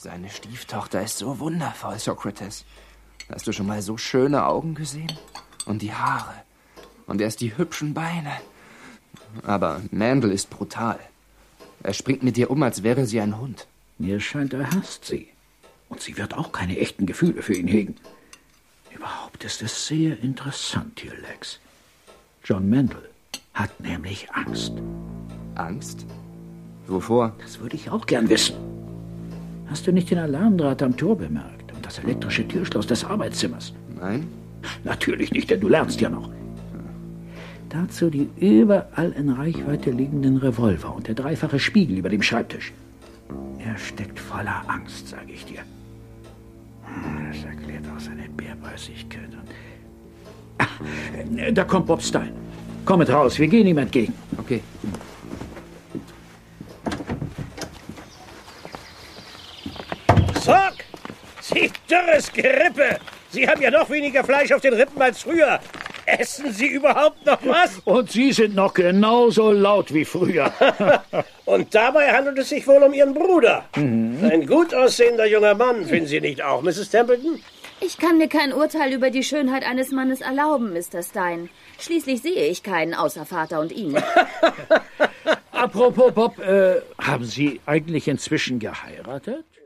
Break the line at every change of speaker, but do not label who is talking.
Seine Stieftochter ist so wundervoll, Sokrates. Hast du schon mal so schöne Augen gesehen? Und die Haare. Und erst die hübschen Beine. Aber Mandel ist brutal. Er springt mit ihr um, als wäre sie ein Hund.
Mir scheint, er hasst sie. Und sie wird auch keine echten Gefühle für ihn hegen. Überhaupt ist es sehr interessant hier, Lex. John Mandel hat nämlich Angst.
Angst? Wovor?
Das würde ich auch gern wissen. Hast du nicht den Alarmdraht am Tor bemerkt und das elektrische Türschloss des Arbeitszimmers?
Nein?
Natürlich nicht, denn du lernst ja noch. Dazu die überall in Reichweite liegenden Revolver und der dreifache Spiegel über dem Schreibtisch. Er steckt voller Angst, sage ich dir. Das erklärt auch seine Bärbeißigkeit. Da kommt Bob Stein. Kommet raus, wir gehen ihm entgegen.
Okay.
Sock! Sie dürres Gerippe! Sie haben ja noch weniger Fleisch auf den Rippen als früher. Essen Sie überhaupt noch was?
Und Sie sind noch genauso laut wie früher.
Und dabei handelt es sich wohl um Ihren Bruder. Ein gut aussehender junger Mann, finden Sie nicht auch, Mrs. Templeton?
Ich kann mir kein Urteil über die Schönheit eines Mannes erlauben, Mr. Stein. Schließlich sehe ich keinen außer Vater und ihn.
Apropos Bob, haben Sie eigentlich inzwischen geheiratet?